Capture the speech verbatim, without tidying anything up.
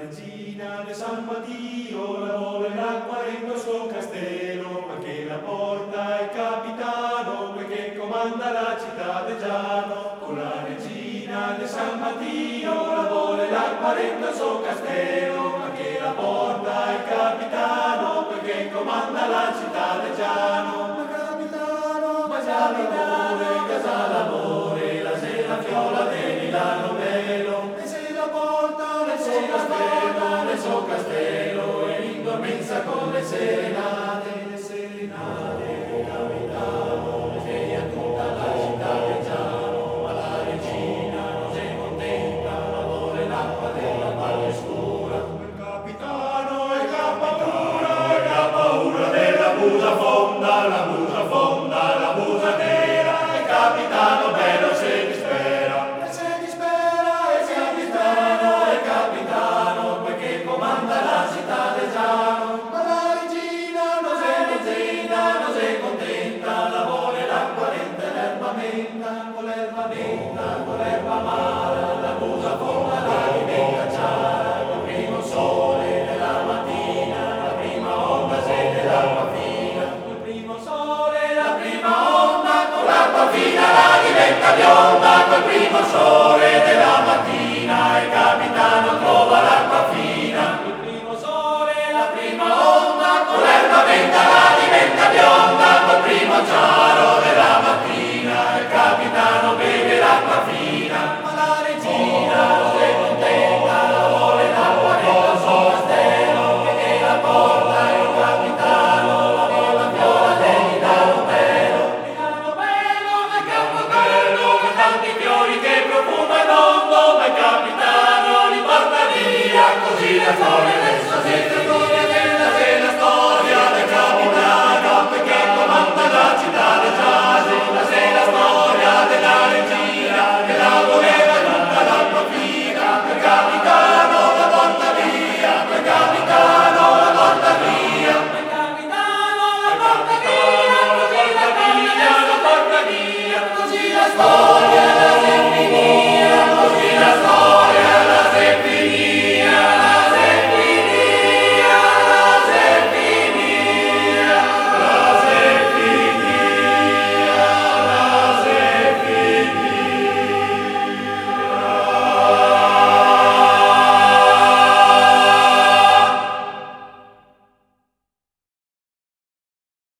regina de San Mattio lavora l'acqua in questo castello, perché la porta il capitano, poiché comanda la città de Giano. Con la regina de San Mattio lavora l'acqua in questo castello, perché la porta il capitano, poiché comanda la città de Giano. Ma capitano, ma già l'amore, casa l'amore, la sera viola de Milano velo, e se la porta nel suo castello, nel suo castello, e in dormenza con le serenate, le serenate, capitano, le sveglia tutta la città di Giano, ma la regina non si contenta, lavora l'acqua della valle scura. Il capitano e che paura, e che paura della busa fonda, la busa fonda, la busa nera, il capitano bello se dispera, e se dispera, e se dispera, il capitano, poiché comanda la città de Giano. Ma la regina non se contenta, non se contenta, lavora l'acqua dentro l'erba menta, con l'erba menta, con l'erba amara, la busa fonda la diventa chiara, col primo sole della mattina, la prima onda se dell'acqua fina, col primo sole, la prima onda, con l'acqua fina la diventa bionda, col primo sole della mattina, il capitano trova l'acqua fina, col primo sole, la prima onda, con l'erba menta la diventa bionda, col primo chiaro della mattina, il capitano beve l'acqua fina. Ma la regina non si contenta, lavora l'acqua nel suo castello, perché la porta il capitano, lavora viola degli danno bello, gli danno bello nel campo bello, con tanti fiori che profuma il mondo, ma il capitano li porta via, così la storia adesso si storia della della storia del capitano, perché comanda la città del Giano, la sera storia della regina, che la voleva tutta l'acqua fina, quel capitano la porta via, quel capitano la porta via, quel capitano la porta via, così la porta via, la porta via, così la storia